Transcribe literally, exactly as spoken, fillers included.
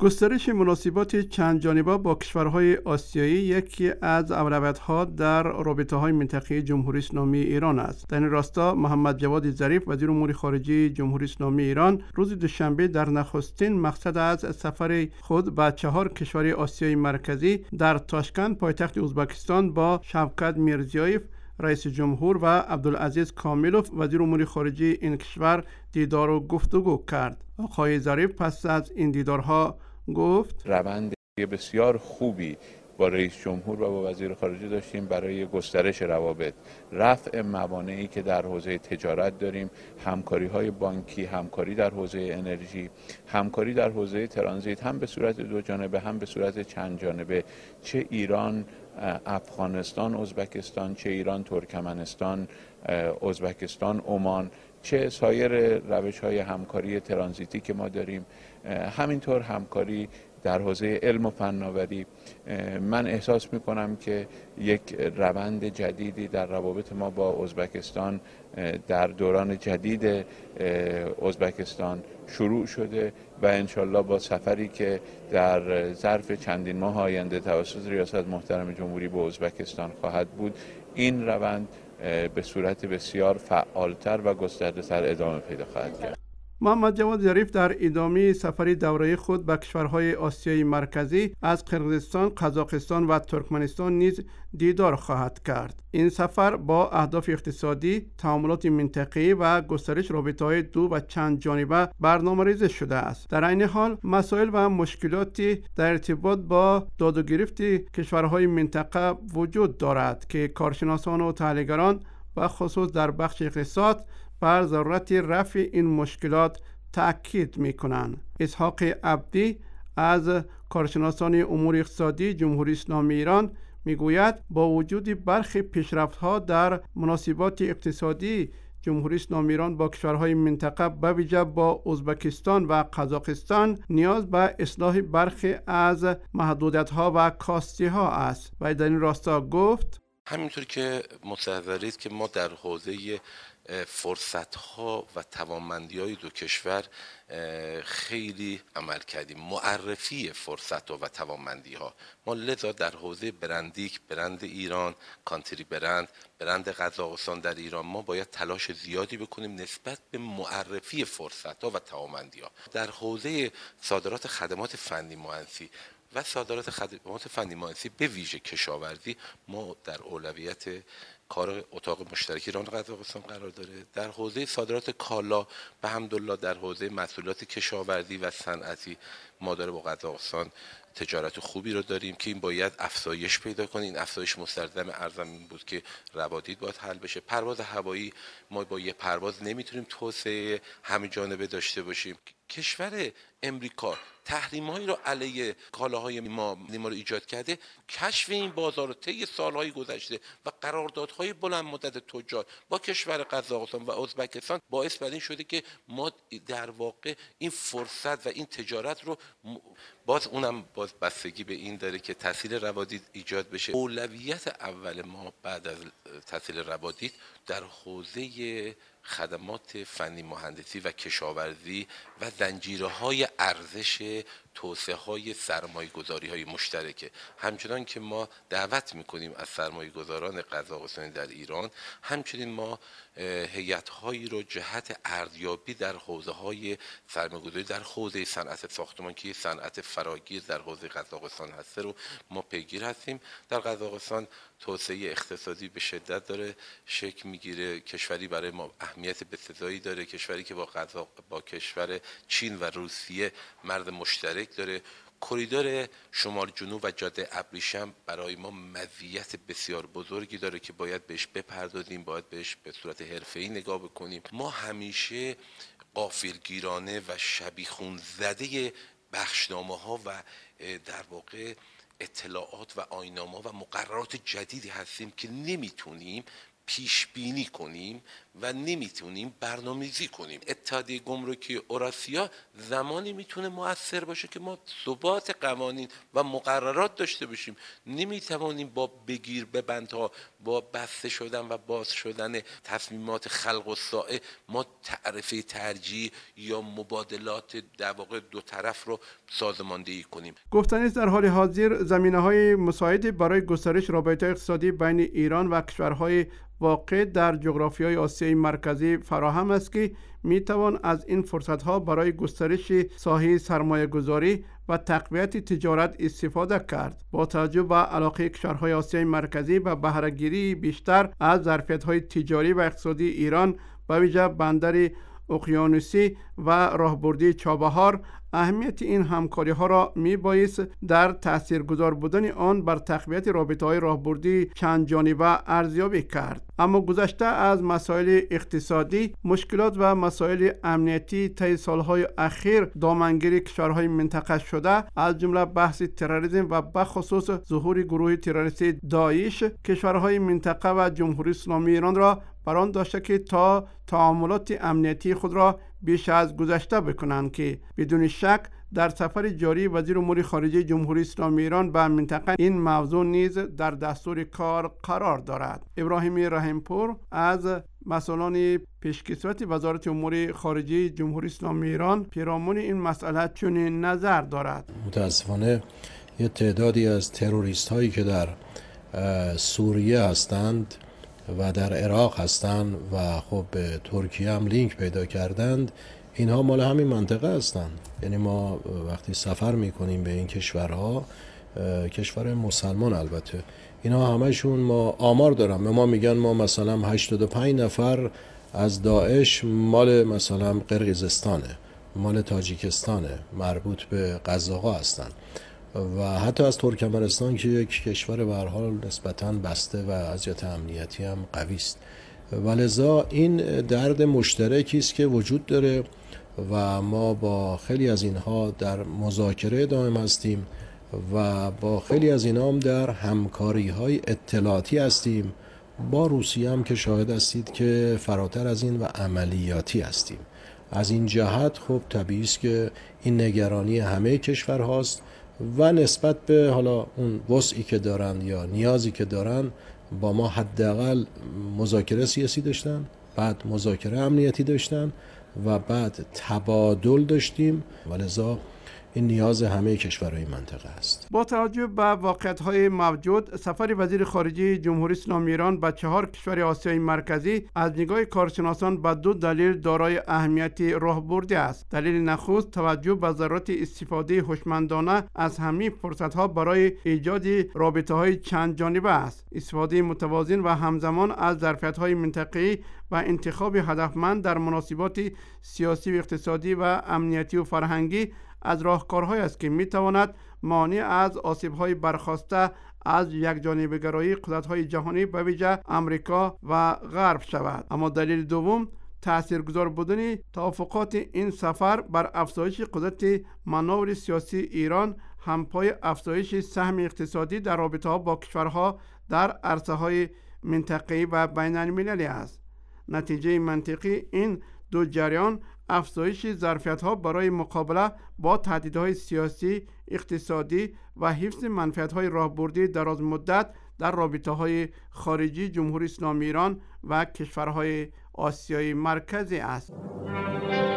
گسترش مناسبات چند جانبه با کشورهای آسیایی یکی از اولویت‌ها در رابطه‌های منطقه‌ای جمهوری اسلامی ایران است. در این راستا محمد جواد ظریف وزیر امور خارجه جمهوری اسلامی ایران روز دوشنبه در نخستین مقصد از سفر خود به چهار کشور آسیای مرکزی در تاشکند پایتخت ازبکستان با شوکت میرزیویف رئیس جمهور و عبدالعزیز کامیلوف وزیر امور خارجه این کشور دیدار و گفتگو کرد. آقای ظریف پس از این دیدارها گفت روند بسیار خوبی با رئیس جمهور و با وزیر خارجه داشتیم برای گسترش روابط، رفع موانعی که در حوزه تجارت داریم، همکاری‌های بانکی، همکاری در حوزه انرژی، همکاری در حوزه ترانزیت، هم به صورت دو جانبه هم به صورت چند جانبه، چه ایران افغانستان ازبکستان، چه ایران ترکمنستان ازبکستان عمان، چه سایر روش‌های همکاری ترانزیتی که ما داریم، همینطور همکاری در حوزه علم و فناوری. من احساس می‌کنم که یک روند جدیدی در روابط ما با ازبکستان در دوران جدید ازبکستان شروع شده و انشالله با سفری که در ظرف چندین ماه آینده توسط ریاست محترم جمهوری به ازبکستان خواهد بود، این روند به صورت بسیار فعالتر و گسترده‌تر ادامه پیدا خواهد کرد. محمد جواد ظریف در ادامه سفری دوره خود به کشورهای آسیای مرکزی از قرقیزستان، قزاقستان و ترکمنستان نیز دیدار خواهد کرد. این سفر با اهداف اقتصادی، تعاملات منطقه‌ای و گسترش رابطه‌های دو و چند جانبه برنامه‌ریزی شده است. در این حال مسائل و مشکلاتی در ارتباط با داد و گرفت کشورهای منطقه وجود دارد که کارشناسان و تحلیلگران و خصوص در بخش اقتصاد بر ضرورت رفع این مشکلات تأکید می‌کنند. اسحاق عبدی از کارشناسان امور اقتصادی جمهوری اسلامی ایران میگوید با وجود برخی پیشرفت‌ها در مناسبات اقتصادی جمهوری اسلامی ایران با کشورهای منطقه به ویژه با ازبکستان و قزاقستان نیاز به اصلاح برخی از محدودیت‌ها و کاستی‌ها است و در این راستا گفت همینطور که متحضرید که ما در حوزه فرصت‌ها و توانمندی‌های دو کشور خیلی عمل کردیم. معرفی فرصت‌ها و توانمندی‌ها ما لذا در حوزه برندیک، برند ایران، کانتری برند، برند قزاقستان در ایران ما باید تلاش زیادی بکنیم نسبت به معرفی فرصت‌ها و توانمندی‌ها. در حوزه صادرات خدمات فنی مهندسی و صادرات خدمات فنی مهندسی به ویژه کشاورزی ما در اولویت کار اتاق مشترک ایران قزاقستان قرار داره. در حوزه صادرات کالا به حمدالله در حوزه محصولات کشاورزی و صنعتی ما داره با قزاقستان تجارت خوبی رو داریم که این باید افزایش پیدا کنه. این افزایش مستلزم ارزم این بود که روابط باید حل بشه. پرواز هوایی ما با یه پرواز نمیتونیم توسعه همه جانبه داشته باشیم. کشور امریکا تحریم‌هایی رو علیه کالاهای ما ما رو ایجاد کرده. کشف این بازار رو طی سال‌های گذشته و قراردادهای بلند مدت تجار با کشور قزاقستان و ازبکستان باعث بر این شده که ما در واقع این فرصت و این تجارت رو باز اونم باز بستگی به این داره که تسهیل روادید ایجاد بشه. اولویت اول ما بعد از تسهیل روادید در حوزه خدمات فنی مهندسی و کشاورزی و زنجیره‌های ارزش توسعه‌های سرمایه‌گذاری‌های مشترکه. همچنان که ما دعوت می‌کنیم از سرمایه‌گذاران قزاقستانی در ایران، همچنین ما هیئت‌هایی رو جهت ارزیابی در حوزه‌های سرمایه‌گذاری در حوزه صنعت ساختمان که صنعت فراگیر در حوزه قزاقستان هست رو ما پیگیر هستیم. در قزاقستان توسعه اقتصادی به شدت داره شکل میگیره. کشوری برای ما اهمیت بسزایی داره، کشوری که با قزاق با کشور چین و روسیه مرز مشترک داره. کریدور شمال جنوب و جاده ابریشم برای ما مزیت بسیار بزرگی داره که باید بهش بپردازیم، باید بهش به صورت حرفه‌ای نگاه بکنیم. ما همیشه غافلگیرانه و شبیخون زده بخشنامه‌ها و در واقع اطلاعات و آیین‌نامه‌ها و مقررات جدیدی هستیم که نمیتونیم پیش بینی کنیم و نمیتونیم برنامه‌ریزی کنیم. اتحادیه گمرکی اوراسیا زمانی میتونه مؤثر باشه که ما ثبات قوانین و مقررات داشته باشیم. نمیتوانیم با بگیر ببندها، با بسته شدن و باز شدن تصمیمات خلق و سائه ما تعرفه ترجیح یا مبادلات در واقع دو طرف رو سازماندهی کنیم. گفتنی است در حال حاضر زمینه‌های مساعد برای گسترش رابطه اقتصادی بین ایران و کشورهای واقع در جغرافیای آسیای مرکزی فراهم است که میتوان از این فرصتها برای گسترش ساحه سرمایه‌گذاری و تقویت تجارت استفاده کرد. با توجه به علاقه کشورهای آسیای مرکزی و بهره‌گیری بیشتر از ظرفیت‌های تجاری و اقتصادی ایران به ویژه بندر اقیانوسی و راهبردی چابهار، اهمیت این همکاری ها را می بایست در تاثیرگذار بودن آن بر تقویت رابطه های راهبردی چند جانبه ارزیابی کرد. اما گذشته از مسائل اقتصادی، مشکلات و مسائل امنیتی طی سالهای اخیر دامنگیر کشورهای منطقه شده، از جمله بحث تروریسم و بخصوص ظهور گروه تروریستی داعش، کشورهای منطقه و جمهوری اسلامی ایران را بران داشته که تا تعاملات امنیتی خود را بیش از گذشته بکنند که بدون شک در سفر جاری وزیر امور خارجه جمهوری اسلامی ایران به منطقه این موضوع نیز در دستور کار قرار دارد. ابراهیم رحیمپور از مسئولان پیشکسوت وزارت امور خارجه جمهوری اسلامی ایران پیرامون این مسئله چنین نظر دارد. متاسفانه یه تعدادی از تروریست هایی که در سوریه هستند و در عراق هستند و خب به ترکیه هم لینک پیدا کردند، اینها مال همین منطقه هستند. یعنی ما وقتی سفر میکنیم به این کشورها، کشور مسلمان البته، اینها همشون ما آمار دارن، به ما میگن ما مثلا هشتاد و پنج نفر از داعش مال مثلا قرقیزستانه، مال تاجیکستانه، مربوط به قزاق‌ها هستن و حتی از ترکمنستان که یک کشور به هر حال نسبتاً بسته و از جهت امنیتی هم قوی است. ولذا این درد مشترکی است که وجود داره و ما با خیلی از اینها در مذاکره دائم هستیم و با خیلی از اینها هم در همکاری‌های اطلاعاتی هستیم. با روسیه هم که شاهد هستید که فراتر از این و عملیاتی هستیم. از این جهت خب طبیعی است که این نگرانی همه کشورهاست و نسبت به حالا اون وسعی که دارن یا نیازی که دارن با ما حداقل مذاکره سیاسی داشتن، بعد مذاکره امنیتی داشتن و بعد تبادل داشتیم و لذا این نیاز همه کشورهای منطقه است. با توجه به واقعیت‌های موجود، سفر وزیر خارجه جمهوری اسلامی ایران به چهار کشور آسیای مرکزی از نگاه کارشناسان به دو دلیل دارای اهمیت راهبردی است. دلیل نخست توجه به ضرورت استفاده هوشمندانه از همه فرصت‌ها برای ایجاد رابطه‌های چند جانبه است. استفاده متوازن و همزمان از ظرفیت‌های منطقه‌ای و انتخاب هدفمند در مناسبات سیاسی و اقتصادی و امنیتی و فرهنگی از راهکارهایی است که میتواند مانع از آسیب‌های برخاسته از یکجانبه‌گرایی قدرت‌های جهانی به ویژه آمریکا و غرب شود. اما دلیل دوم، تاثیرگذار بودن توافقات این سفر بر افزایش قدرت منور سیاسی ایران همپای افزایش سهم اقتصادی در رابطه‌ها با کشورها در عرصه‌های منطقه‌ای و بین‌المللی است. نتیجه منطقی این دو جریان افزایش ظرفیت‌ها برای مقابله با تهدیدهای سیاسی، اقتصادی و حفظ منفعت‌های راهبردی دراز مدت در رابطه‌های خارجی جمهوری اسلامی ایران و کشورهای آسیای مرکزی است.